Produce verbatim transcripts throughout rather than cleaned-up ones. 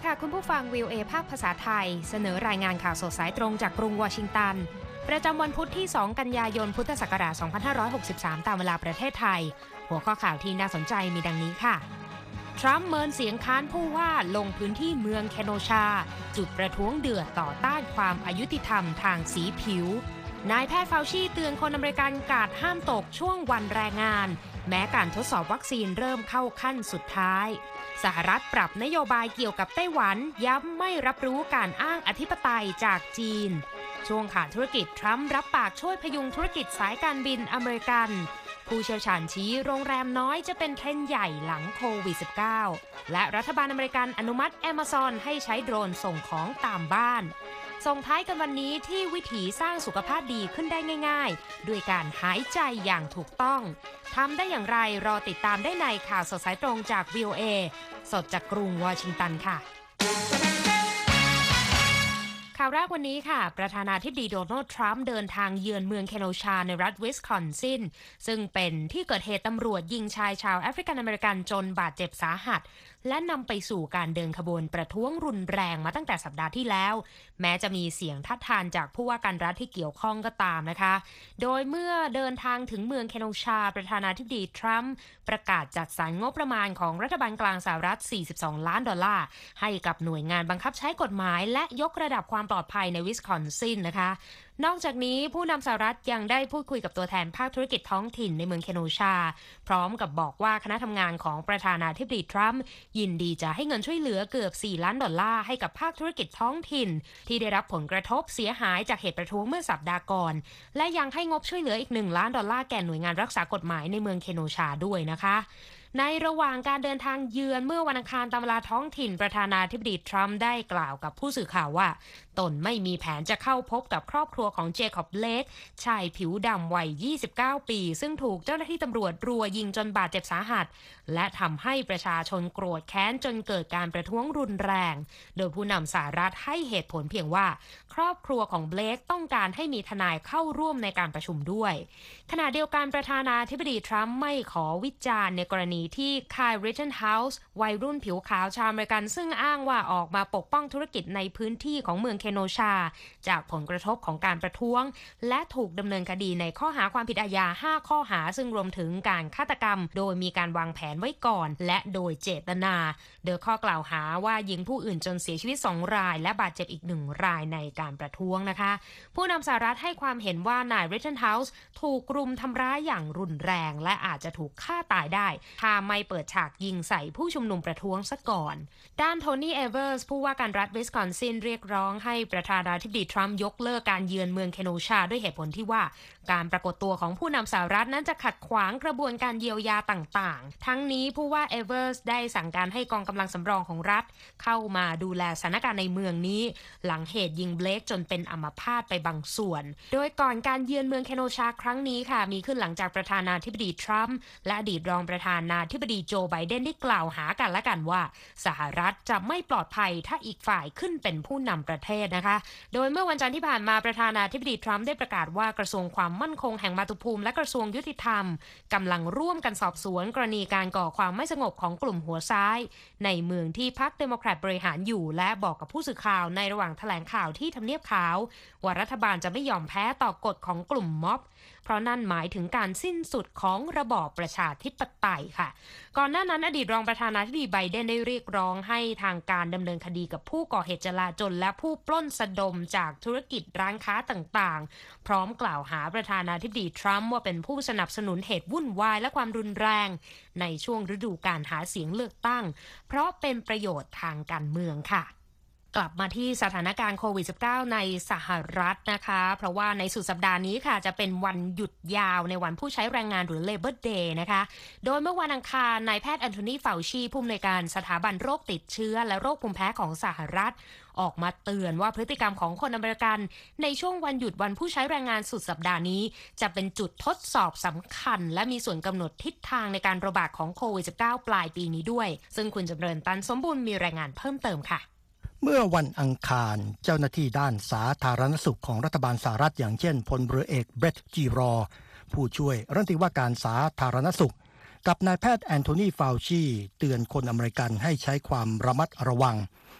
ค่ะคุณผู้ฟัง วี โอ เอ ภาคภาษาไทยเสนอรายงานข่าวสดสายตรงจากกรุงวอชิงตันประจำวันพุธที่สองกันยายนพุทธศักราชสองพันห้าร้อยหกสิบสามตามเวลาประเทศไทยหัวข้อข่าวที่น่าสนใจมีดังนี้ค่ะทรัมป์เมินเสียงค้านผู้ว่าลงพื้นที่เมืองเคโนชาจุดประท้วงเดือดต่อต้านความอายุติธรรมทางสีผิวนายแพทย์เฟาชีเตือนคนอเมริกันกาดห้ามตกช่วงวันแรงงานแม้การทดสอบวัคซีนเริ่มเข้าขั้นสุดท้ายสหรัฐปรับนโยบายเกี่ยวกับไต้หวันย้ำไม่รับรู้การอ้างอธิปไตยจากจีนช่วงขาดธุรกิจทรัมป์รับปากช่วยพยุงธุรกิจสายการบินอเมริกันผู้เชี่ยวชาญชี้โรงแรมน้อยจะเป็นเทรนด์ใหญ่หลังโควิด สิบเก้า และรัฐบาลอเมริกันอนุมัติ Amazon ให้ใช้โดรนส่งของตามบ้านส่งท้ายกันวันนี้ที่วิถีสร้างสุขภาพดีขึ้นได้ง่ายๆด้วยการหายใจอย่างถูกต้องทำได้อย่างไรรอติดตามได้ในข่าวสดสายตรงจาก วี โอ เอ สดจากกรุงวอชิงตันค่ะข่าวแรกวันนี้ค่ะประธานาธิบดีโดนัลด์ทรัมป์เดินทางเยือนเมืองเคโนชาในรัฐวิสคอนซินซึ่งเป็นที่เกิดเหตุตำรวจยิงชายชาวแอฟริกันอเมริกันจนบาดเจ็บสาหัสและนำไปสู่การเดินขบวนประท้วงรุนแรงมาตั้งแต่สัปดาห์ที่แล้วแม้จะมีเสียงทัดทานจากผู้ว่าการรัฐที่เกี่ยวข้องก็ตามนะคะโดยเมื่อเดินทางถึงเมืองเคโนชาประธานาธิบดีทรัมป์ประกาศจัดสรรงบประมาณของรัฐบาลกลางสหรัฐสี่สิบสองล้านดอลลาร์ให้กับหน่วยงานบังคับใช้กฎหมายและยกระดับความปลอดภัยในวิสคอนซินนะคะนอกจากนี้ผู้นำสหรัฐยังได้พูดคุยกับตัวแทนภาคธุรกิจท้องถิ่นในเมืองเคโนชาพร้อมกับบอกว่าคณะทำงานของประธานาธิบดีทรัมป์ยินดีจะให้เงินช่วยเหลือเกือบสี่ล้านดอลลาร์ให้กับภาคธุรกิจท้องถิ่นที่ได้รับผลกระทบเสียหายจากเหตุประท้วงเมื่อสัปดาห์ก่อนและยังให้งบช่วยเหลืออีกหนึ่งล้านดอลลาร์แก่หน่วยงานรักษากฎหมายในเมืองเคโนชาด้วยนะคะในระหว่างการเดินทางเยือนเมื่อวันอังคารตามเวลาท้องถิ่นประธานาธิบดีทรัมป์ได้กล่าวกับผู้สื่อข่าวว่าตนไม่มีแผนจะเข้าพบกับครอบครัวของเจคอบ เบลคชายผิวดำวัยยี่สิบเก้าปีซึ่งถูกเจ้าหน้าที่ตำรวจรัวยิงจนบาดเจ็บสาหัสและทำให้ประชาชนโกรธแค้นจนเกิดการประท้วงรุนแรงโดยผู้นำสหรัฐให้เหตุผลเพียงว่าครอบครัวของเบลคต้องการให้มีทนายเข้าร่วมในการประชุมด้วยขณะเดียวกันประธานาธิบดีทรัมป์ไม่ขอวิจารณ์ในกรณีที่คาย ริตเทนเฮาส์วัยรุ่นผิวขาวชาวอเมริกันซึ่งอ้างว่าออกมาปกป้องธุรกิจในพื้นที่ของเมืองเคโนชาจากผลกระทบของการประท้วงและถูกดำเนินคดีในข้อหาความผิดอาญาห้าข้อหาซึ่งรวมถึงการฆาตกรรมโดยมีการวางแผนไว้ก่อนและโดยเจตนาโดยข้อกล่าวหาว่ายิงผู้อื่นจนเสียชีวิตสองรายและบาดเจ็บอีกหนึ่งรายในการประท้วงนะคะผู้นำสหรัฐให้ความเห็นว่านาย ริตเทนเฮาส์ถูกรุมทำร้ายอย่างรุนแรงและอาจจะถูกฆ่าตายได้ถ้าไม่เปิดฉากยิงใส่ผู้ชุมนุมประท้วงซะก่อนด้านโทนี่เอเวอร์สผู้ว่าการรัฐวิสคอนซินเรียกร้องให้ประธานาธิบดีทรัมป์ยกเลิกการเยือนเมืองเคโนชาด้วยเหตุผลที่ว่าการปรากฏตัวของผู้นำสหรัฐนั้นจะขัดขวางกระบวนการเยียวยาต่างๆทั้งนี้ผู้ว่าเอเวอร์สได้สั่งการให้กองกำลังสำรองของรัฐเข้ามาดูแลสถานการณ์ในเมืองนี้หลังเหตุยิงเบลคจนเป็นอัมพาตไปบางส่วนโดยก่อนการเยือนเมืองเคโนชาครั้งนี้ค่ะมีขึ้นหลังจากประธานาธิบดีทรัมป์และอดีตรองประธานาธิบดีโจไบเดนได้กล่าวหากันและกันว่าสหรัฐจะไม่ปลอดภัยถ้าอีกฝ่ายขึ้นเป็นผู้นำประเทศนะคะโดยเมื่อวันจันทร์ที่ผ่านมาประธานาธิบดีทรัมป์ได้ประกาศว่ากระทรวงความมั่นคงแห่งมาตุภูมิและกระทรวงยุติธรรมกำลังร่วมกันสอบสวนกรณีการก่อความไม่สงบของกลุ่มหัวซ้ายในเมืองที่พรรคเดโมแครตบริหารอยู่และบอกกับผู้สื่อข่าวในระหว่างแถลงข่าวที่ทำเนียบขาวว่ารัฐบาลจะไม่ยอมแพ้ต่อกฎของกลุ่มม็อบเพราะนั่นหมายถึงการสิ้นสุดของระบอบประชาธิปไตยค่ะก่อนหน้านั้นอดีตรองประธานาธิบดีไบเดนได้เรียกร้องให้ทางการดำเนินคดีกับผู้ก่อเหตุจลาจลและผู้ปล้นสะดมจากธุรกิจร้านค้าต่างๆพร้อมกล่าวหาประธานาธิบดีทรัมป์ว่าเป็นผู้สนับสนุนเหตุวุ่นวายและความรุนแรงในช่วงฤดูการหาเสียงเลือกตั้งเพราะเป็นประโยชน์ทางการเมืองค่ะกลับมาที่สถานการณ์โควิด สิบเก้า ในสหรัฐนะคะเพราะว่าในสุดสัปดาห์นี้ค่ะจะเป็นวันหยุดยาวในวันผู้ใช้แรงงานหรือ Labor Day นะคะโดยเมื่อวันอังคารนายแพทย์แอนโทนีเฟาชีผู้อำนวยการสถาบันโรคติดเชื้อและโรคภูมิแพ้ของสหรัฐออกมาเตือนว่าพฤติกรรมของคนอเมริกันในช่วงวันหยุดวันผู้ใช้แรงงานสุดสัปดาห์นี้จะเป็นจุดทดสอบสำคัญและมีส่วนกำหนดทิศทางในการระบาดของโควิด สิบเก้า ปลายปีนี้ด้วยซึ่งคุณจำเริญตันสมบูรณ์มีรายงานเพิ่มเติมค่ะเมื่อวันอังคารเจ้าหน้าที่ด้านสาธารณสุขของรัฐบาลสหรัฐอย่างเช่นพลเรือเอกเบรตจีรอผู้ช่วยรัฐมนตรีว่าการสาธารณสุขกับนายแพทย์แอนโทนีเฟาชีเตือนคนอเมริกันให้ใช้ความระมัดระวัง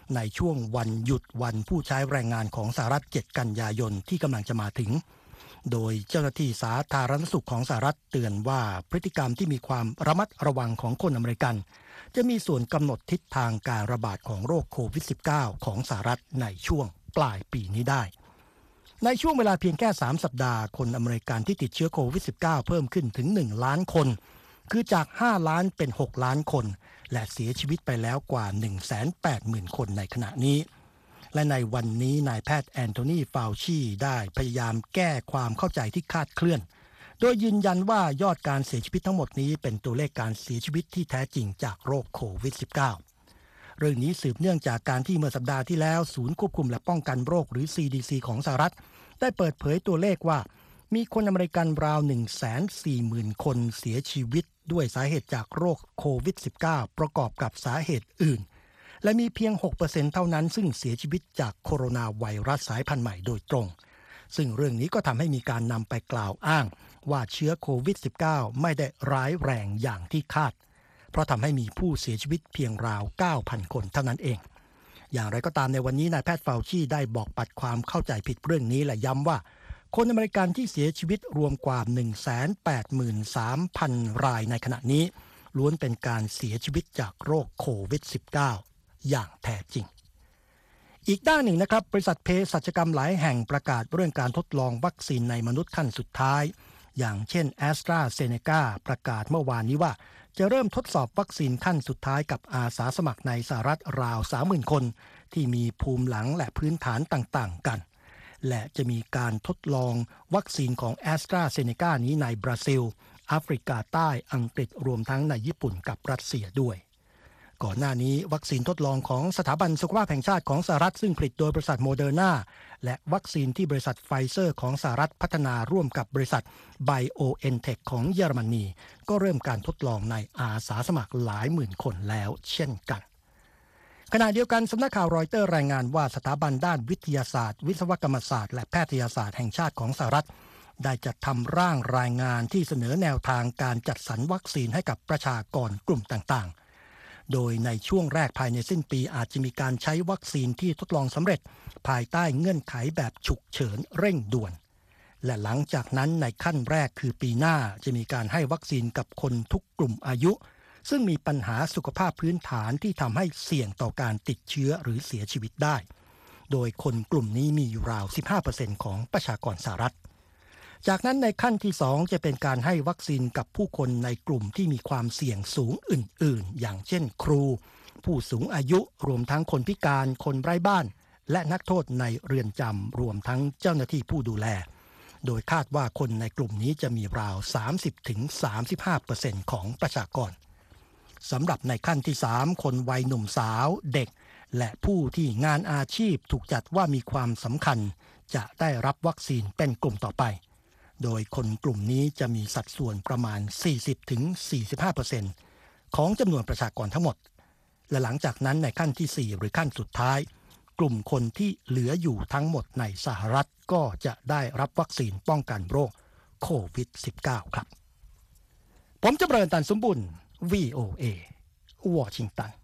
ในช่วงวันหยุดวันผู้ใช้แรงงานของสหรัฐเจ็ดกันยายนที่กำลังจะมาถึงโดยเจ้าหน้าที่สาธารณสุขของสหรัฐเตือนว่าพฤติกรรมที่มีความระมัดระวังของคนอเมริกันจะมีส่วนกำหนดทิศทางการระบาดของโรคโควิด สิบเก้า ของสหรัฐในช่วงปลายปีนี้ได้ในช่วงเวลาเพียงแค่สามสัปดาห์คนอเมริกันที่ติดเชื้อโควิด สิบเก้า เพิ่มขึ้นถึงหนึ่งล้านคนคือจากห้าล้านเป็นหกล้านคนและเสียชีวิตไปแล้วกว่า หนึ่งแสนแปดหมื่น คนในขณะนี้และในวันนี้นายแพทย์แอนโทนี ฟาวชีได้พยายามแก้ความเข้าใจที่คลาดเคลื่อนโดยยืนยันว่ายอดการเสียชีวิตทั้งหมดนี้เป็นตัวเลขการเสียชีวิตที่แท้จริงจากโรคโควิด สิบเก้า เรื่องนี้สืบเนื่องจากการที่เมื่อสัปดาห์ที่แล้วศูนย์ควบคุมและป้องกันโรคหรือ ซี ดี ซี ของสหรัฐได้เปิดเผยตัวเลขว่ามีคนอเมริกันราว หนึ่งแสนสี่หมื่น คนเสียชีวิตด้วยสาเหตุจากโรคโควิด สิบเก้า ประกอบกับสาเหตุอื่นและมีเพียง หกเปอร์เซ็นต์ เท่านั้นซึ่งเสียชีวิตจากโคโรนาไวรัสสายพันธุ์ใหม่โดยตรงซึ่งเรื่องนี้ก็ทำให้มีการนำไปกล่าวอ้างว่าเชื้อโควิด สิบเก้า ไม่ได้ร้ายแรงอย่างที่คาดเพราะทำให้มีผู้เสียชีวิตเพียงราว เก้าพัน คนเท่านั้นเองอย่างไรก็ตามในวันนี้นายแพทย์ฟาวชีได้บอกปัดความเข้าใจผิดเรื่องนี้และย้ำว่าคนอเมริกันที่เสียชีวิตรวมกว่า หนึ่งแสนแปดหมื่นสามพัน รายในขณะนี้ล้วนเป็นการเสียชีวิตจากโรคโควิด สิบเก้า อย่างแท้จริงอีกด้านหนึ่งนะครับบริษัทเภสัชกรรมหลายแห่งประกาศเรื่องการทดลองวัคซีนในมนุษย์ขั้นสุดท้ายอย่างเช่น AstraZeneca ประกาศเมื่อวานนี้ว่าจะเริ่มทดสอบวัคซีนขั้นสุดท้ายกับอาสาสมัครในสหรัฐราว สามหมื่น คนที่มีภูมิหลังและพื้นฐานต่างๆกันและจะมีการทดลองวัคซีนของ AstraZeneca นี้ในบราซิลแอฟริกาใต้อังกฤษรวมทั้งในญี่ปุ่นกับรัสเซียด้วยก่อนหน้านี้วัคซีนทดลองของสถาบันสุขภาพแห่งชาติของสหรัฐซึ่งผลิตโดยบริษัทโมเดอร์นาและวัคซีนที่บริษัทไฟเซอร์ของสหรัฐพัฒนาร่วมกับบริษัท BioNTech ของเยอรมนีก็เริ่มการทดลองในอาสาสมัครหลายหมื่นคนแล้วเช่นกันขณะเดียวกันสำนักข่าวรอยเตอร์รายงานว่าสถาบันด้านวิทยาศาสตร์วิศวกรรมศาสตร์และแพทยศาสตร์แห่งชาติของสหรัฐได้จัดทำร่างรายงานที่เสนอแนวทางการจัดสรรวัคซีนให้กับประชากรกลุ่มต่างๆโดยในช่วงแรกภายในสิ้นปีอาจจะมีการใช้วัคซีนที่ทดลองสำเร็จภายใต้เงื่อนไขแบบฉุกเฉินเร่งด่วนและหลังจากนั้นในขั้นแรกคือปีหน้าจะมีการให้วัคซีนกับคนทุกกลุ่มอายุซึ่งมีปัญหาสุขภาพพื้นฐานที่ทำให้เสี่ยงต่อการติดเชื้อหรือเสียชีวิตได้โดยคนกลุ่มนี้มีอยู่ราว สิบห้าเปอร์เซ็นต์ ของประชากรสหรัฐจากนั้นในขั้นที่สองจะเป็นการให้วัคซีนกับผู้คนในกลุ่มที่มีความเสี่ยงสูงอื่นๆอย่างเช่นครูผู้สูงอายุรวมทั้งคนพิการคนไร้บ้านและนักโทษในเรือนจำรวมทั้งเจ้าหน้าที่ผู้ดูแลโดยคาดว่าคนในกลุ่มนี้จะมีราว สามสิบถึงสามสิบห้าเปอร์เซ็นต์ ของประชากรสำหรับในขั้นที่สามคนวัยหนุ่มสาวเด็กและผู้ที่งานอาชีพถูกจัดว่ามีความสำคัญจะได้รับวัคซีนเป็นกลุ่มต่อไปโดยคนกลุ่มนี้จะมีสัดส่วนประมาณ สี่สิบถึงสี่สิบห้าเปอร์เซ็นต์ ของจำนวนประชากรทั้งหมดและหลังจากนั้นในขั้นที่สี่หรือขั้นสุดท้ายกลุ่มคนที่เหลืออยู่ทั้งหมดในสหรัฐก็จะได้รับวัคซีนป้องกันโรคโควิด สิบเก้า ครับผมจำเริญตันสมบุญ วี โอ เอ วอชิงตัน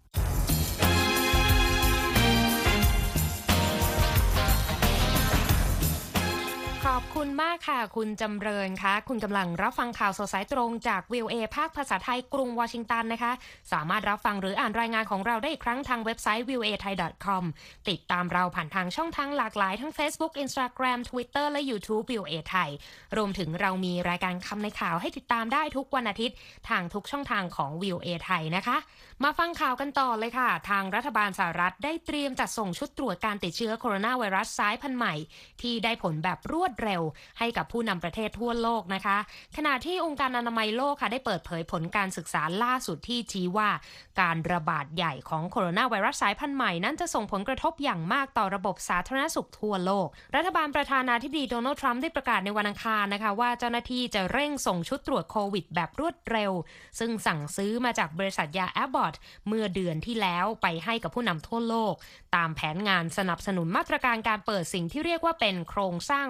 ขอบคุณมากค่ะคุณจำเริญคะคุณกำลังรับฟังข่าวสดสายตรงจาก วี โอ เอ ภาคภาษาไทยกรุงวอชิงตันนะคะสามารถรับฟังหรืออ่านรายงานของเราได้อีกครั้งทางเว็บไซต์ วี โอ เอ ไทย ดอท คอม ติดตามเราผ่านทางช่องทางหลากหลายทั้ง Facebook Instagram Twitter และ YouTube วี โอ เอ ไทยรวมถึงเรามีรายการคำในข่าวให้ติดตามได้ทุกวันอาทิตย์ทางทุกช่องทางของ วี โอ เอ ไทยนะคะมาฟังข่าวกันต่อเลยค่ะทางรัฐบาลสหรัฐได้เตรียมจัดส่งชุดตรวจการติดเชื้อโคโรนาไวรัสสายพันธุ์ใหม่ที่ได้ผลแบบรวดเร็วให้กับผู้นำประเทศทั่วโลกนะคะขณะที่องค์การอนามัยโลกค่ะได้เปิดเผยผลการศึกษาล่าสุดที่ชี้ว่าการระบาดใหญ่ของโคโรนาไวรัสสายพันธุ์ใหม่นั้นจะส่งผลกระทบอย่างมากต่อระบบสาธารณสุขทั่วโลกรัฐบาลประธานาธิบดีโดนัลด์ทรัมป์ได้ประกาศในวันอังคารนะคะว่าเจ้าหน้าที่จะเร่งส่งชุดตรวจโควิดแบบรวดเร็วซึ่งสั่งซื้อมาจากบริษัทยาแอบบอทเมื่อเดือนที่แล้วไปให้กับผู้นำทั่วโลกตามแผนงานสนับสนุนมาตรการการเปิดสิ่งที่เรียกว่าเป็นโครงสร้างพื้นฐาน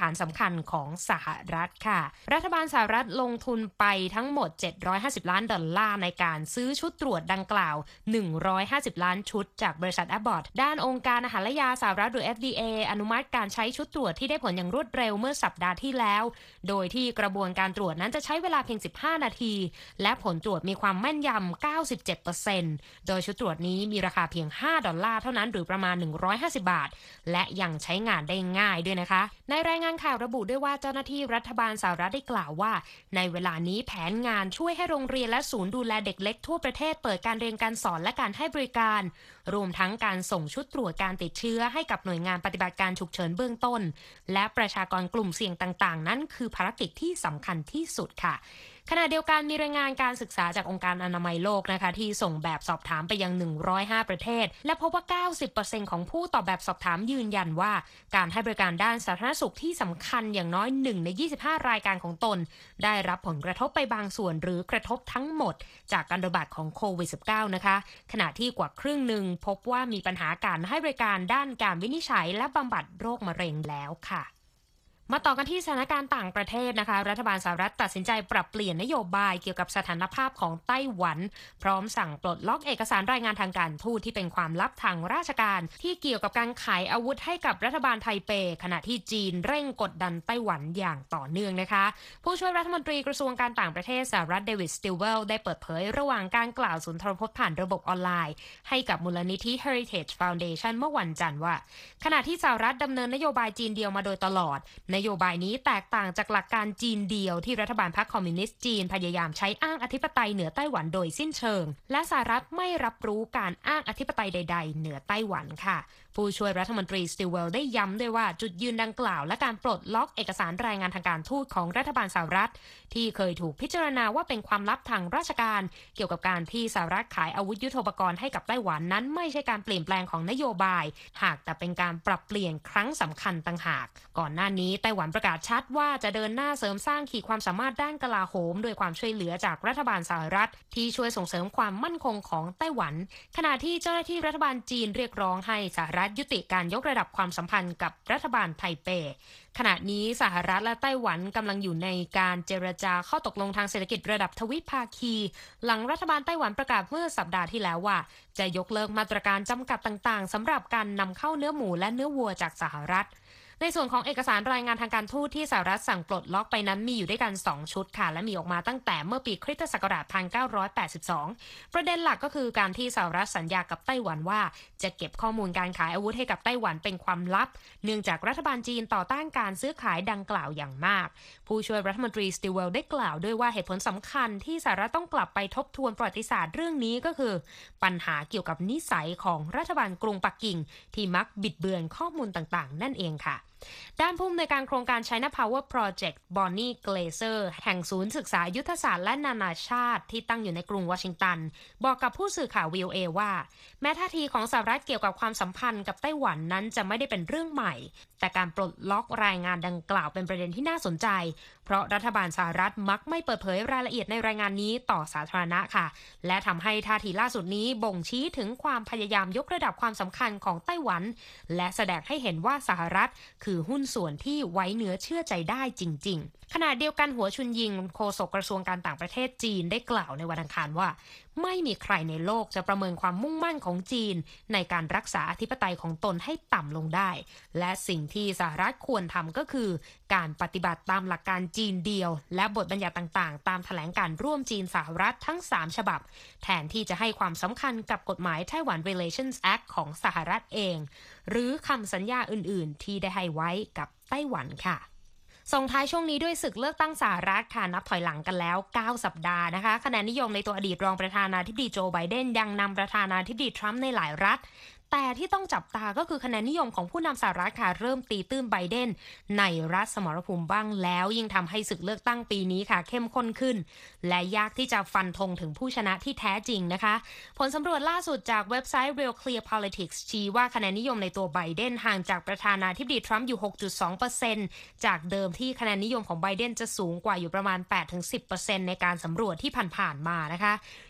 านสำคัญของสหรัฐค่ะรัฐบาลสหรัฐลงทุนไปทั้งหมดเจ็ดร้อยห้าสิบล้านดอลลาร์ในการซื้อชุดตรวจดังกล่าวหนึ่งร้อยห้าสิบล้านชุดจากบริษัท Abbott ด้านองค์การอาหารและยาสหรัฐหรือ เอฟ ดี เอ อนุมัติการใช้ชุดตรวจที่ได้ผลอย่างรวดเร็วเมื่อสัปดาห์ที่แล้วโดยที่กระบวนการตรวจนั้นจะใช้เวลาเพียงสิบห้านาทีและผลตรวจมีความแม่นยำ เก้าสิบเจ็ดเปอร์เซ็นต์ โดยชุดตรวจนี้มีราคาเพียงห้าดอลลาร์เท่านั้นหรือประมาณหนึ่งร้อยห้าสิบบาทและยังใช้งานได้ง่ายด้วยนะคะในรายงานข่าวระบุด้วยว่าเจ้าหน้าที่รัฐบาลสหรัฐได้กล่าวว่าในเวลานี้แผนงานช่วยให้โรงเรียนและศูนย์ดูแลเด็กเล็กทั่วประเทศเปิดการเรียนการสอนและการให้บริการรวมทั้งการส่งชุดตรวจการติดเชื้อให้กับหน่วยงานปฏิบัติการฉุกเฉินเบื้องต้นและประชากรกลุ่มเสี่ยงต่างๆนั้นคือภารกิจที่สำคัญที่สุดค่ะขณะเดียวกันมีรายงานการศึกษาจากองค์การอนามัยโลกนะคะที่ส่งแบบสอบถามไปยังหนึ่งร้อยห้าประเทศและพบว่า เก้าสิบเปอร์เซ็นต์ ของผู้ตอบแบบสอบถามยืนยันว่าการให้บริการด้านสาธารณสุขที่สำคัญอย่างน้อยหนึ่งในยี่สิบห้ารายการของตนได้รับผลกระทบไปบางส่วนหรือกระทบทั้งหมดจากการระบาดของโควิด สิบเก้า นะคะขณะที่กว่าครึ่งหนึ่งพบว่ามีปัญหาการให้บริการด้านการวินิจฉัยและบำบัดโรคมะเร็งแล้วค่ะมาต่อกันที่สถานการณ์ต่างประเทศนะคะรัฐบาลสหรัฐตัดสินใจปรับเปลี่ยนนโยบายเกี่ยวกับสถานภาพของไต้หวันพร้อมสั่งปลดล็อกเอกสารรายงานทางการทูตที่เป็นความลับทางราชการที่เกี่ยวกับการขายอาวุธให้กับรัฐบาลไทเปขณะที่จีนเร่งกดดันไต้หวันอย่างต่อเนื่องนะคะผู้ช่วยรัฐมนตรีกระทรวงการต่างประเทศสหรัฐเดวิดสติลเวลได้เปิดเผยระหว่างการกล่าวสุนทรพจน์ผ่านระบบออนไลน์ให้กับมูลนิธิ Heritage Foundation เมื่อวันจันทร์ว่าขณะที่สหรัฐดำเนินนโยบายจีนเดียวมาโดยตลอดนโยบายนี้แตกต่างจากหลักการจีนเดียวที่รัฐบาลพรรคคอมมิวนิสต์จีนพยายามใช้อ้างอธิปไตยเหนือไต้หวันโดยสิ้นเชิงและสหรัฐไม่รับรู้การอ้างอธิปไตยใดๆเหนือไต้หวันค่ะผู้ช่วยรัฐมนตรีสติลเวลได้ย้ำด้วยว่าจุดยืนดังกล่าวและการปลดล็อกเอกสารรายงานทางการทูตของรัฐบาลสหรัฐที่เคยถูกพิจารณาว่าเป็นความลับทางราชการเกี่ยวกับการที่สหรัฐขายอาวุธยุทโธปกรณ์ให้กับไต้หวันนั้นไม่ใช่การเปลี่ยนแปลงของนโยบายหากแต่เป็นการปรับเปลี่ยนครั้งสำคัญต่างหากก่อนหน้านี้ไต้หวันประกาศชัดว่าจะเดินหน้าเสริมสร้างขีดความสามารถด้านกลาโหมโดยความช่วยเหลือจากรัฐบาลสหรัฐที่ช่วยส่งเสริมความมั่นคงของไต้หวันขณะที่เจ้าหน้าที่รัฐบาลจีนเรียกร้องให้สหรัฐยุติการยกระดับความสัมพันธ์กับรัฐบาลไทเปขณะนี้สหรัฐและไต้หวันกำลังอยู่ในการเจรจาข้อตกลงทางเศรษฐกิจระดับทวิภาคีหลังรัฐบาลไต้หวันประกาศเมื่อสัปดาห์ที่แล้วว่าจะยกเลิกมาตรการจำกัดต่างๆสำหรับการนำเข้าเนื้อหมูและเนื้อวัวจากสหรัฐในส่วนของเอกสารรายงานทางการทูตที่สหรัฐสั่งปลดล็อกไปนั้นมีอยู่ด้วยกันสองชุดค่ะและมีออกมาตั้งแต่เมื่อปีคริสตศักราชหนึ่งพันเก้าร้อยแปดสิบสองประเด็นหลักก็คือการที่สหรัฐสัญญากับไต้หวันว่าจะเก็บข้อมูลการขายอาวุธให้กับไต้หวันเป็นความลับเนื่องจากรัฐบาลจีนต่อต้านการซื้อขายดังกล่าวอย่างมากผู้ช่วยรัฐมนตรีสติลเวลได้กล่าวด้วยว่าเหตุผลสำคัญที่สหรัฐต้องกลับไปทบทวนประวัติศาสตร์เรื่องนี้ก็คือปัญหาเกี่ยวกับนิสัยของรัฐบาลกรุงปักกิ่งที่มักบิดเบือนข้อมูลต่างๆนั่นเองค่ะด้านผู้อำนวยการโครงการ China Power Project บอนนี่เกลเซอร์แห่งศูนย์ศึกษายุทธศาสตร์และนานาชาติที่ตั้งอยู่ในกรุงวอชิงตันบอกกับผู้สื่อข่าว วี โอ เอ ว่าแม้ท่าทีของสหรัฐเกี่ยวกับความสัมพันธ์กับไต้หวันนั้นจะไม่ได้เป็นเรื่องใหม่แต่การปลดล็อกรายงานดังกล่าวเป็นประเด็นที่น่าสนใจเพราะรัฐบาลสหรัฐมักไม่เปิดเผยรายละเอียดในรายงานนี้ต่อสาธารณะค่ะและทำให้ท่าทีล่าสุดนี้บ่งชี้ถึงความพยายามยกระดับความสำคัญของไต้หวันและแสดงให้เห็นว่าสหรัฐคือหุ้นส่วนที่ไว้เนื้อเชื่อใจได้จริงๆขณะเดียวกันหัวชุนยิงโฆษกกระทรวงการต่างประเทศจีนได้กล่าวในวันอังคารว่าไม่มีใครในโลกจะประเมินความมุ่งมั่นของจีนในการรักษาอธิปไตยของตนให้ต่ำลงได้และสิ่งที่สหรัฐควรทำก็คือการปฏิบัติตามหลักการจีนเดียวและบทบัญญัติต่างๆตามแถลงการร่วมจีนสหรัฐทั้งสามฉบับแทนที่จะให้ความสำคัญกับกฎหมาย Taiwan Relations Act ของสหรัฐเองหรือคำสัญญาอื่นๆที่ได้ให้ไว้กับไต้หวันค่ะส่งท้ายช่วงนี้ด้วยศึกเลือกตั้งสหรัฐค่ะนับถอยหลังกันแล้วเก้าสัปดาห์นะคะคะแนนนิยมในตัวอดีตรองประธานาธิบดีโจไบเดนยังนำประธานาธิบดีทรัมป์ในหลายรัฐแต่ที่ต้องจับตาก็คือคะแนนนิยมของผู้นำสหรัฐค่ะเริ่มตีตื้นไบเดนในรัฐสมรภูมิบ้างแล้วยิ่งทำให้ศึกเลือกตั้งปีนี้ค่ะเข้มข้นขึ้นและยากที่จะฟันธงถึงผู้ชนะที่แท้จริงนะคะผลสำรวจล่าสุดจากเว็บไซต์ Real Clear Politics ชี้ว่าคะแนนนิยมในตัวไบเดนห่างจากประธานาธิบดีทรัมป์อยู่ หกจุดสองเปอร์เซ็นต์ จากเดิมที่คะแนนนิยมของไบเดนจะสูงกว่าอยู่ประมาณ แปดถึงสิบเปอร์เซ็นต์ ในการสำรวจที่ผ่านๆมานะคะท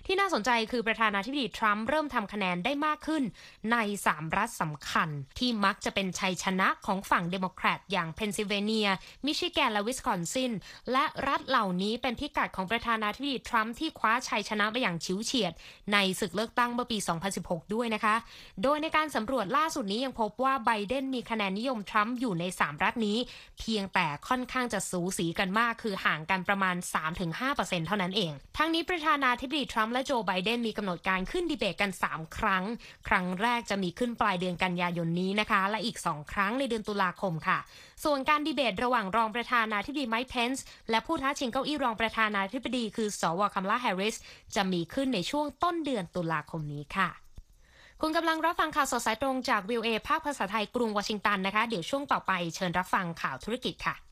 ที่น่าสนใจคือประธานาธิบดีทรัมป์เริ่มทำคะแนนได้มากขึ้นในสามรัฐสำคัญที่มักจะเป็นชัยชนะของฝั่งเดโมแครตอย่างเพนซิลเวเนียมิชิแกนและวิสคอนซินและรัฐเหล่านี้เป็นพิกัดของประธานาธิบดีทรัมป์ที่คว้าชัยชนะไปอย่างฉิวเฉียดในศึกเลือกตั้งเมื่อปีสองพันสิบหกด้วยนะคะโดยในการสำรวจล่าสุดนี้ยังพบว่าไบเดนมีคะแนนนิยมทรัมป์อยู่ในสามรัฐนี้เพียงแต่ค่อนข้างจะสูสีกันมากคือห่างกันประมาณ สามถึงห้าเปอร์เซ็นต์ เท่านั้นเองทั้งนี้ประธานาธิบดีทรัมป์และโจไบเดนมีกำหนดการขึ้นดีเบตกันสามครั้งครั้งแรกจะมีขึ้นปลายเดือนกันยายนนี้นะคะและอีกสองครั้งในเดือนตุลาคมค่ะส่วนการดีเบตระหว่างรองประธานาธิบดีไมค์เพนซ์และผู้ท้าชิงเก้าอี้รองประธานาธิบดีคือสวคัมลาแฮร์ริสจะมีขึ้นในช่วงต้นเดือนตุลาคมนี้ค่ะคุณกำลังรับฟังข่าวสดสายตรงจาก วี โอ เอ ภาคภาษาไทยกรุงวอชิงตันนะคะเดี๋ยวช่วงต่อไปเชิญรับฟังข่าวธุรกิจค่ะ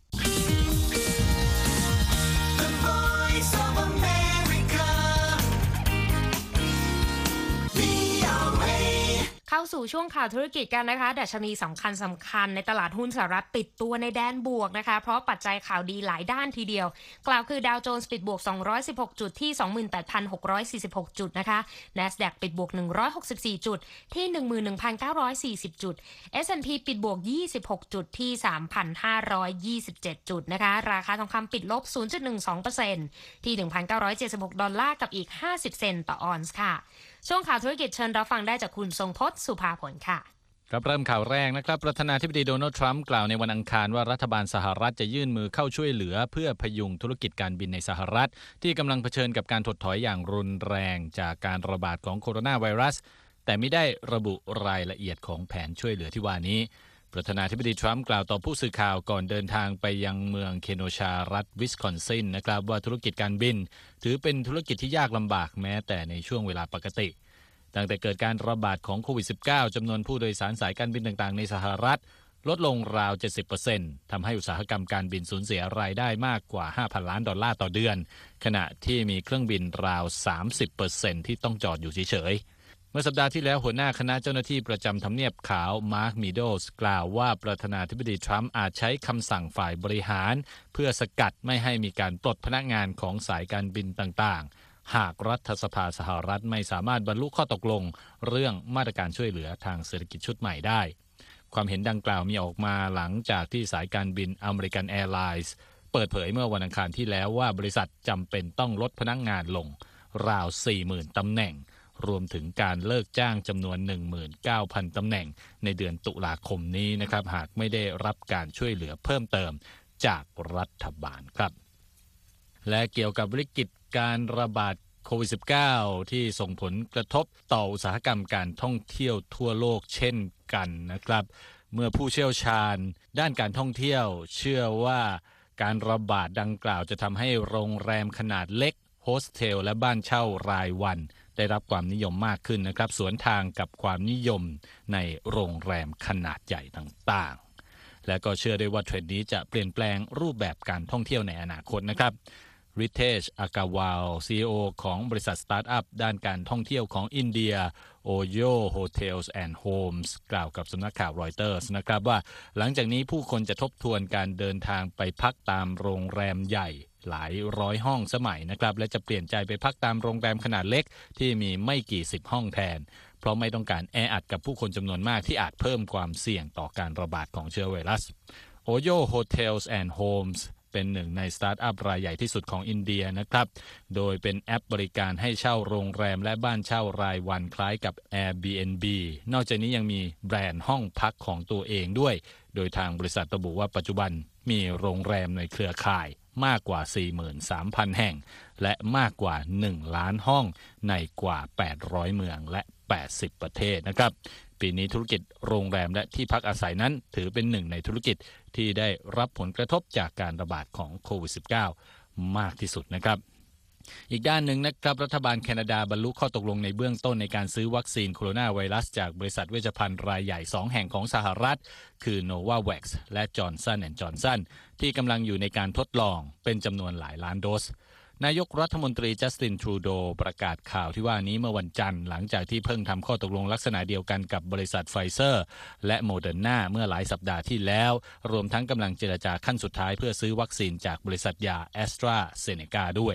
เข้าสู่ช่วงข่าวธุรกิจกันนะคะดัชนีสำคัญสำคัญในตลาดหุ้นสหรัฐปิดตัวในแดนบวกนะคะเพราะปัจจัยข่าวดีหลายด้านทีเดียวกล่าวคือดาวโจนส์ปิดบวกสองร้อยสิบหกจุดที่ สองหมื่นแปดพันหกร้อยสี่สิบหก จุดนะคะ NASDAQ ปิดบวกหนึ่งร้อยหกสิบสี่จุดที่ หนึ่งหมื่นหนึ่งพันเก้าร้อยสี่สิบ จุด เอส แอนด์ พี ปิดบวกยี่สิบหกจุดที่ สามพันห้าร้อยยี่สิบเจ็ด จุดนะคะราคาทองคำปิดลบ ศูนย์จุดหนึ่งสองเปอร์เซ็นต์ ที่ หนึ่งพันเก้าร้อยเจ็ดสิบหก ดอลลาร์กับอีกห้าสิบเซนต์ต่อออนซ์ค่ะช่วงข่าวธุรกิจเชิญรับฟังได้จากคุณทรงพจน์สุภาผลค่ะครับเริ่มข่าวแรกนะครับประธานาธิบดีโดนัลด์ทรัมป์กล่าวในวันอังคารว่ารัฐบาลสหรัฐจะยื่นมือเข้าช่วยเหลือเพื่อพยุงธุรกิจการบินในสหรัฐที่กำลังเผชิญกับการถดถอยอย่างรุนแรงจากการระบาดของโคโรนาไวรัสแต่ไม่ได้ระบุรายละเอียดของแผนช่วยเหลือที่ว่านี้ประธานาธิบดีทรัมป์กล่าวต่อผู้สื่อข่าวก่อนเดินทางไปยังเมืองเคโนชารัฐวิสคอนซินนะครับว่าธุรกิจการบินถือเป็นธุรกิจที่ยากลำบากแม้แต่ในช่วงเวลาปกติตั้งแต่เกิดการระบาดของโควิด สิบเก้า จำนวนผู้โดยสารสายการบินต่างๆในสหรัฐลดลงราว เจ็ดสิบเปอร์เซ็นต์ ทำให้อุตสาหกรรมการบินสูญเสียรายได้มากกว่า ห้าพัน ล้านดอลลาร์ต่อเดือนขณะที่มีเครื่องบินราว สามสิบเปอร์เซ็นต์ ที่ต้องจอดอยู่เฉยๆเมื่อสัปดาห์ที่แล้วหัวหน้าคณะเจ้าหน้าที่ประจำทำเนียบขาวมาร์คมีโดสกล่าวว่าประธานาธิบดีทรัมป์อาจใช้คำสั่งฝ่ายบริหารเพื่อสกัดไม่ให้มีการปลดพนักงานของสายการบินต่างๆหากรัฐสภาสหรัฐไม่สามารถบรรลุข้อตกลงเรื่องมาตรการช่วยเหลือทางเศรษฐกิจชุดใหม่ได้ความเห็นดังกล่าวมีออกมาหลังจากที่สายการบินอเมริกันแอร์ไลน์เปิดเผยเมื่อวันอังคารที่แล้วว่าบริษัทจำเป็นต้องลดพนักงานลงราว สี่หมื่น ตำแหน่งรวมถึงการเลิกจ้างจำนวน หนึ่งหมื่นเก้าพัน ตำแหน่งในเดือนตุลาคมนี้นะครับหากไม่ได้รับการช่วยเหลือเพิ่มเติมจากรัฐบาลครับและเกี่ยวกับวิกฤตการระบาดโควิด สิบเก้า ที่ส่งผลกระทบต่ออุตสาหกรรมการท่องเที่ยวทั่วโลกเช่นกันนะครับเมื่อผู้เชี่ยวชาญด้านการท่องเที่ยวเชื่อว่าการระบาดดังกล่าวจะทำให้โรงแรมขนาดเล็กโฮสเทลและบ้านเช่ารายวันได้รับความนิยมมากขึ้นนะครับสวนทางกับความนิยมในโรงแรมขนาดใหญ่ต่างๆและก็เชื่อได้ว่าเทรนด์นี้จะเปลี่ยนแปลงรูปแบบการท่องเที่ยวในอนาคตนะครับริเทช อากาวาล ซี อี โอ ของบริษัทสตาร์ทอัพด้านการท่องเที่ยวของอินเดีย Oyo Hotels and Homes กล่าวกับสำนักข่าวรอยเตอร์สนะครับว่าหลังจากนี้ผู้คนจะทบทวนการเดินทางไปพักตามโรงแรมใหญ่หลายร้อยห้องสมัยนะครับและจะเปลี่ยนใจไปพักตามโรงแรมขนาดเล็กที่มีไม่กี่สิบห้องแทนเพราะไม่ต้องการแออัดกับผู้คนจำนวนมากที่อาจเพิ่มความเสี่ยงต่อการระบาดของเชื้อไวรัส Oyo Hotels and Homesเป็นหนึ่งในสตาร์ทอัพรายใหญ่ที่สุดของอินเดียนะครับโดยเป็นแอปบริการให้เช่าโรงแรมและบ้านเช่ารายวันคล้ายกับ Airbnb นอกจากนี้ยังมีแบรนด์ห้องพักของตัวเองด้วยโดยทางบริษัทระบุว่าปัจจุบันมีโรงแรมในเครือข่ายมากกว่า สี่หมื่นสามพัน แห่งและมากกว่าหนึ่งล้านห้องในกว่าแปดร้อยเมืองและแปดสิบประเทศนะครับปีนี้ธุรกิจโรงแรมและที่พักอาศัยนั้นถือเป็นหนึ่งในธุรกิจที่ได้รับผลกระทบจากการระบาดของโควิด สิบเก้า มากที่สุดนะครับอีกด้านหนึ่งนะครับรัฐบาลแคนาดาบรรลุข้อตกลงในเบื้องต้นในการซื้อวัคซีนโคโรนาไวรัสจากบริษัทเวชภัณฑ์รายใหญ่สองแห่งของสหรัฐคือ Novavax และ Johnson แอนด์ Johnson ที่กำลังอยู่ในการทดลองเป็นจำนวนหลายล้านโดสนายกรัฐมนตรีจัสตินทรูโดประกาศข่าวที่ว่านี้เมื่อวันจันทร์หลังจากที่เพิ่งทำข้อตกลงลักษณะเดียวกันกับบริษัทไฟเซอร์และโมเดอร์นาเมื่อหลายสัปดาห์ที่แล้วรวมทั้งกำลังเจรจาขั้นสุดท้ายเพื่อซื้อวัคซีนจากบริษัทยาแอสตราเซเนกาด้วย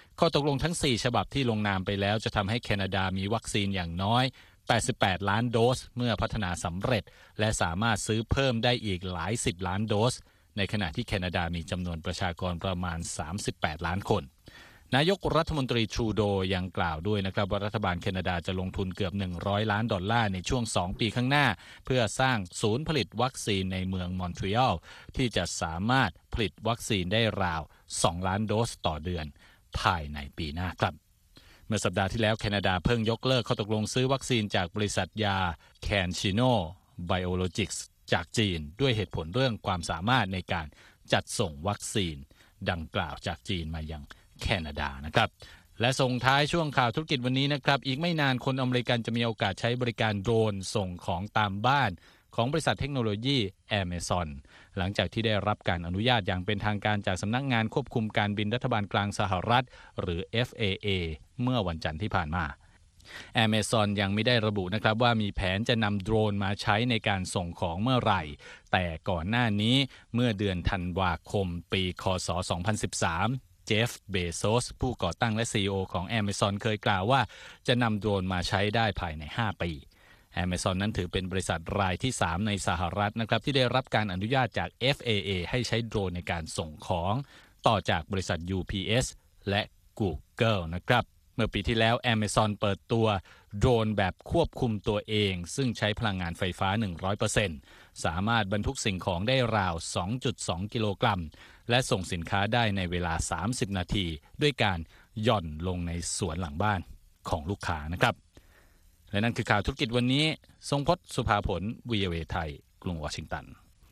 ข้อตกลงทั้งสี่ฉบับที่ลงนามไปแล้วจะทำให้แคนาดามีวัคซีนอย่างน้อยแปดสิบแปดล้านโดสเมื่อพัฒนาสำเร็จและสามารถซื้อเพิ่มได้อีกหลายสิบล้านโดสในขณะที่แคนาดามีจำนวนประชากรประมาณสามสิบแปดล้านคนนายกรัฐมนตรีทรูโดยังกล่าวด้วยนะครับว่ารัฐบาลแคนาดาจะลงทุนเกือบหนึ่งร้อยล้านดอลลาร์ในช่วงสองปีข้างหน้าเพื่อสร้างศูนย์ผลิตวัคซีนในเมืองมอนทรีออลที่จะสามารถผลิตวัคซีนได้ราวสองล้านโดสต่อเดือนภายในปีหน้าครับเมื่อสัปดาห์ที่แล้วแคนาดาเพิ่งยกเลิกข้อตกลงซื้อวัคซีนจากบริษัทยาแคนชิโนไบโอโลจิกส์จากจีนด้วยเหตุผลเรื่องความสามารถในการจัดส่งวัคซีนดังกล่าวจากจีนมายังแคนาดานะครับและส่งท้ายช่วงข่าวธุรกิจวันนี้นะครับอีกไม่นานคนอเมริกันจะมีโอกาสใช้บริการโดรนส่งของตามบ้านของบริษัทเทคโนโลยี Amazon หลังจากที่ได้รับการอนุญาตอย่างเป็นทางการจากสำนักงานควบคุมการบินรัฐบาลกลางสหรัฐหรือ เอฟ เอ เอ เมื่อวันจันทร์ที่ผ่านมา Amazon ยังไม่ได้ระบุนะครับว่ามีแผนจะนำโดรนมาใช้ในการส่งของเมื่อไหร่แต่ก่อนหน้านี้เมื่อเดือนธันวาคมปีค.ศ. สองพันสิบสามเจฟ เบโซสผู้ก่อตั้งและ ซี อี โอ ของ Amazon เคยกล่าวว่าจะนำโดรนมาใช้ได้ภายในห้าปี Amazon นั้นถือเป็นบริษัทรายที่สามในสหรัฐนะครับที่ได้รับการอนุญาตจาก เอฟ เอ เอ ให้ใช้โดรนในการส่งของต่อจากบริษัท ยู พี เอส และ Google นะครับเมื่อปีที่แล้ว Amazon เปิดตัวโดรนแบบควบคุมตัวเองซึ่งใช้พลังงานไฟฟ้า หนึ่งร้อยเปอร์เซ็นต์ สามารถบรรทุกสิ่งของได้ราว สองจุดสอง กิโลกรัมและส่งสินค้าได้ในเวลาสามสิบนาทีด้วยการหย่อนลงในสวนหลังบ้านของลูกค้านะครับและนั่นคือข่าวธุรกิจวันนี้ทรงพจน์สุภาผล วี โอ เอ ไทยกรุงวอชิงตัน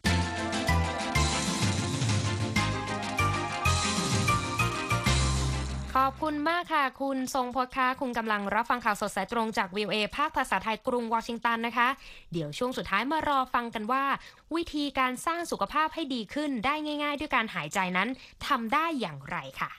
ขอบคุณมากค่ะคุณทรงพจน์ค่ะคุณกำลังรับฟังข่าวสดสายตรงจาก วี โอ เอ ภาคภาษาไทยกรุงวอชิงตันนะคะเดี๋ยวช่วงสุดท้ายมารอฟังกันว่าวิธีการสร้างสุขภาพให้ดีขึ้นได้ง่ายๆด้วยการหายใจนั้นทำได้อย่างไรค่ะ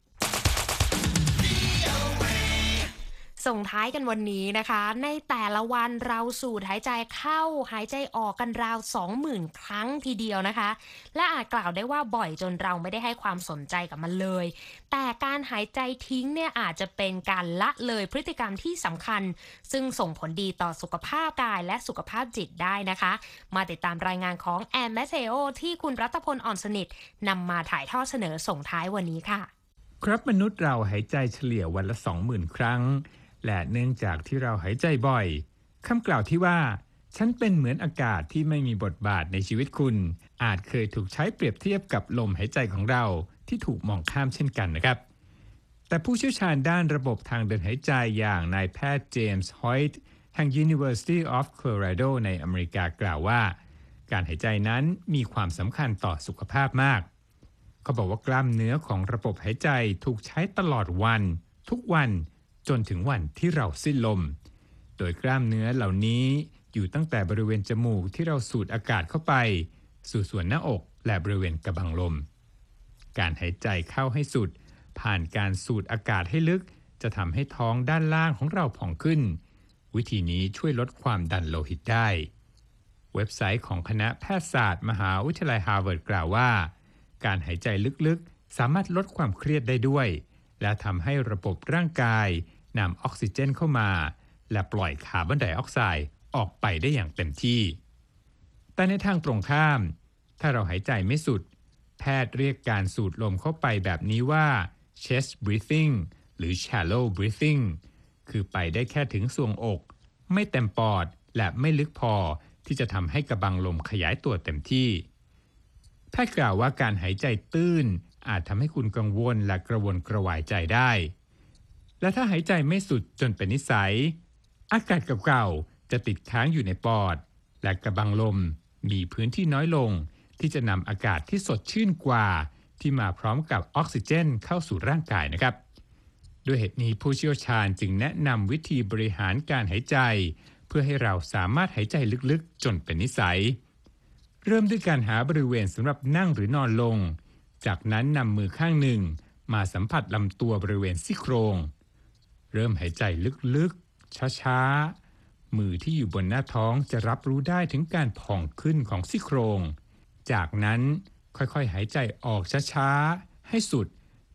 ส่งท้ายกันวันนี้นะคะในแต่ละวันเราสูดหายใจเข้าหายใจออกกันราว สองหมื่น ครั้งทีเดียวนะคะและอาจกล่าวได้ว่าบ่อยจนเราไม่ได้ให้ความสนใจกับมันเลยแต่การหายใจทิ้งเนี่ยอาจจะเป็นการละเลยพฤติกรรมที่สำคัญซึ่งส่งผลดีต่อสุขภาพกายและสุขภาพจิตได้นะคะมาติดตามรายงานของแอนแมทเทโอที่คุณรัตพลอ่อนสนิทนำมาถ่ายทอดเสนอส่งท้ายวันนี้ค่ะครับมนุษย์เราหายใจเฉลี่ยวันละ สองหมื่น ครั้งและเนื่องจากที่เราหายใจบ่อยคำกล่าวที่ว่าฉันเป็นเหมือนอากาศที่ไม่มีบทบาทในชีวิตคุณอาจเคยถูกใช้เปรียบเทียบกับลมหายใจของเราที่ถูกมองข้ามเช่นกันนะครับแต่ผู้เชี่ยวชาญด้านระบบทางเดินหายใจอย่างนายแพทย์เจมส์ฮอยต์แห่ง University of Colorado ในอเมริกากล่าวว่าการหายใจนั้นมีความสำคัญต่อสุขภาพมากเขาบอกว่ากล้ามเนื้อของระบบหายใจถูกใช้ตลอดวันทุกวันจนถึงวันที่เราสิ้นลมโดยกล้ามเนื้อเหล่านี้อยู่ตั้งแต่บริเวณจมูกที่เราสูดอากาศเข้าไปสู่ส่วนหน้าอกและบริเวณกระบังลมการหายใจเข้าให้สุดผ่านการสูดอากาศให้ลึกจะทำให้ท้องด้านล่างของเราผ่องขึ้นวิธีนี้ช่วยลดความดันโลหิตได้เว็บไซต์ของคณะแพทยศาสตร์มหาวิทยาลัยฮาร์วาร์ดกล่าวว่าการหายใจลึกๆสามารถลดความเครียดได้ด้วยและทำให้ระบบร่างกายนำออกซิเจนเข้ามาและปล่อยคาร์บอนไดออกไซด์ออกไปได้อย่างเต็มที่แต่ในทางตรงข้ามถ้าเราหายใจไม่สุดแพทย์เรียกการสูดลมเข้าไปแบบนี้ว่า chest breathing หรือ shallow breathing คือไปได้แค่ถึงทรวงอกไม่เต็มปอดและไม่ลึกพอที่จะทำให้กระบังลมขยายตัวเต็มที่แพทย์กล่าวว่าการหายใจตื้นอาจทำให้คุณกังวลและกระวนกระวายใจได้และถ้าหายใจไม่สุดจนเป็นนิสัยอากาศเก่าๆจะติดค้างอยู่ในปอดและกระบังลมมีพื้นที่น้อยลงที่จะนำอากาศที่สดชื่นกว่าที่มาพร้อมกับออกซิเจนเข้าสู่ร่างกายนะครับด้วยเหตุนี้ผู้เชี่ยวชาญจึงแนะนำวิธีบริหารการหายใจเพื่อให้เราสามารถหายใจลึกๆจนเป็นนิสัยเริ่มด้วยการหาบริเวณสำหรับนั่งหรือนอนลงจากนั้นนำมือข้างหนึ่งมาสัมผัสลำตัวบริเวณซี่โครงเริ่มหายใจลึกๆช้าๆมือที่อยู่บนหน้าท้องจะรับรู้ได้ถึงการผ่องขึ้นของซี่โครงจากนั้นค่อยๆหายใจออกช้าๆให้สุด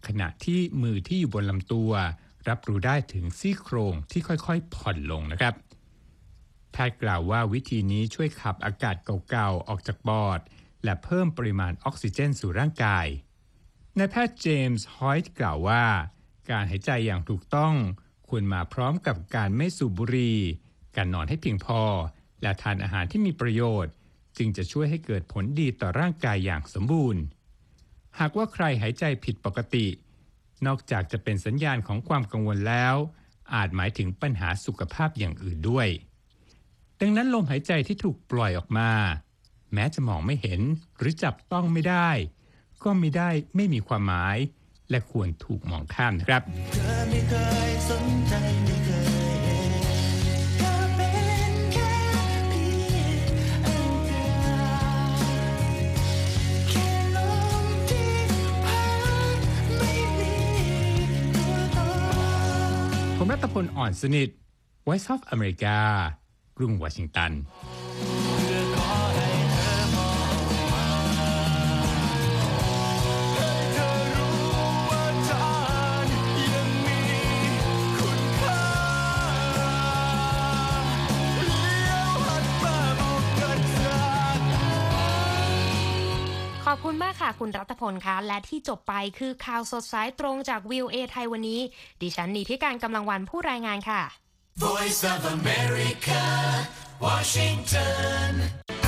ขณะที่มือที่อยู่บนลำตัวรับรู้ได้ถึงซี่โครงที่ค่อยๆผ่อนลงนะครับแพทย์กล่าวว่าวิธีนี้ช่วยขับอากาศเก่าๆออกจากปอดและเพิ่มปริมาณออกซิเจนสู่ร่างกายนายแพทย์เจมส์ฮอยต์กล่าวว่าการหายใจอย่างถูกต้องควรมาพร้อมกับการไม่สูบบุหรี่การนอนให้เพียงพอและทานอาหารที่มีประโยชน์จึงจะช่วยให้เกิดผลดีต่อร่างกายอย่างสมบูรณ์หากว่าใครหายใจผิดปกตินอกจากจะเป็นสัญญาณของความกังวลแล้วอาจหมายถึงปัญหาสุขภาพอย่างอื่นด้วยดังนั้นลมหายใจที่ถูกปล่อยออกมาแม้จะมองไม่เห็นหรือจับต้องไม่ได้ก็ไม่ได้ไม่มีความหมายและควรถูกมองข้ามนะครับไม่เคยสนใจไม่เคยเห็นก็เป็นแค่เพียงอันตรายแค่ลมที่พัดไม่มีตัวตนผมรัตพลอ่อนสนิท Voice of America กรุงวอชิงตันขอบคุณมากค่ะคุณรัตพลคะและที่จบไปคือข่าวสดสายตรงจาก วี โอ เอ ไทยวันนี้ดิฉันนีที่การกำลังวันผู้รายงานค่ะ Voice of America Washington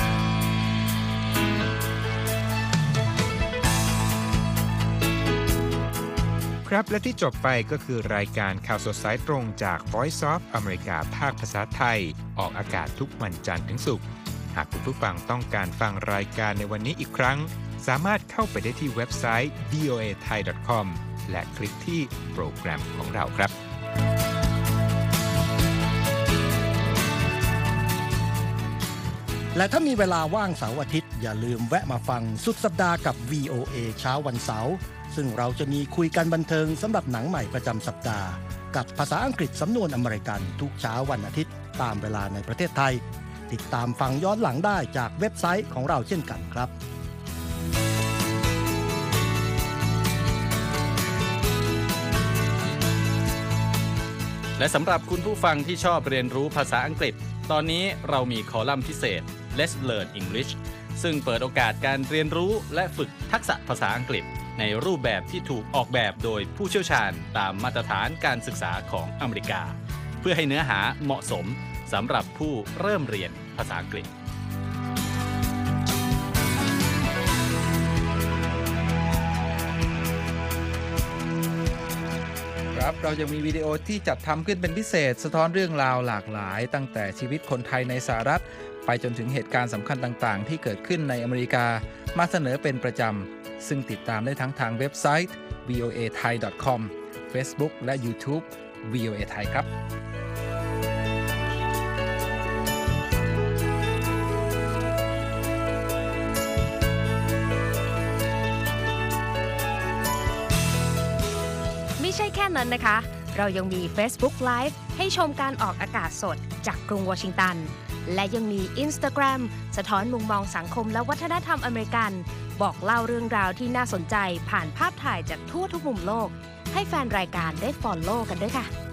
ครับและที่จบไปก็คือรายการข่าวสดสายตรงจาก Voice of America ภาคภาษาไทยออกอากาศทุกวันจันทร์ถึงศุกร์หากคุณผู้ฟังต้องการฟังรายการในวันนี้อีกครั้งสามารถเข้าไปได้ที่เว็บไซต์ วี โอ เอ ไทย ดอท คอม และคลิกที่โปรแกรมของเราครับและถ้ามีเวลาว่างเสาร์อาทิตย์อย่าลืมแวะมาฟังสุดสัปดาห์กับ วี โอ เอ เช้าวันเสาร์ซึ่งเราจะมีคุยกันบันเทิงสำหรับหนังใหม่ประจำสัปดาห์กับภาษาอังกฤษสำนวนอเมริกันทุกเช้าวันอาทิตย์ตามเวลาในประเทศไทยติดตามฟังย้อนหลังได้จากเว็บไซต์ของเราเช่นกันครับและสำหรับคุณผู้ฟังที่ชอบเรียนรู้ภาษาอังกฤษตอนนี้เรามีคอลัมน์พิเศษ Let's Learn English ซึ่งเปิดโอกาสการเรียนรู้และฝึกทักษะภาษาอังกฤษในรูปแบบที่ถูกออกแบบโดยผู้เชี่ยวชาญตามมาตรฐานการศึกษาของอเมริกาเพื่อให้เนื้อหาเหมาะสมสำหรับผู้เริ่มเรียนภาษาอังกฤษครับเรายังมีวิดีโอที่จัดทำขึ้นเป็นพิเศษสะท้อนเรื่องราวหลากหลายตั้งแต่ชีวิตคนไทยในสหรัฐไปจนถึงเหตุการณ์สำคัญต่างๆที่เกิดขึ้นในอเมริกามาเสนอเป็นประจำซึ่งติดตามได้ทั้งทางเว็บไซต์ วี โอ เอ ไทย ดอท คอม Facebook และ YouTube วี โอ เอ ไทยครับไม่ใช่แค่นั้นนะคะเรายังมี Facebook Live ให้ชมการออกอากาศสดจากกรุงวอชิงตันและยังมี Instagram สะท้อนมุมมองสังคมและวัฒนธรรมอเมริกันบอกเล่าเรื่องราวที่น่าสนใจผ่านภาพถ่ายจากทั่วทุกมุมโลกให้แฟนรายการได้ follow กันด้วยค่ะ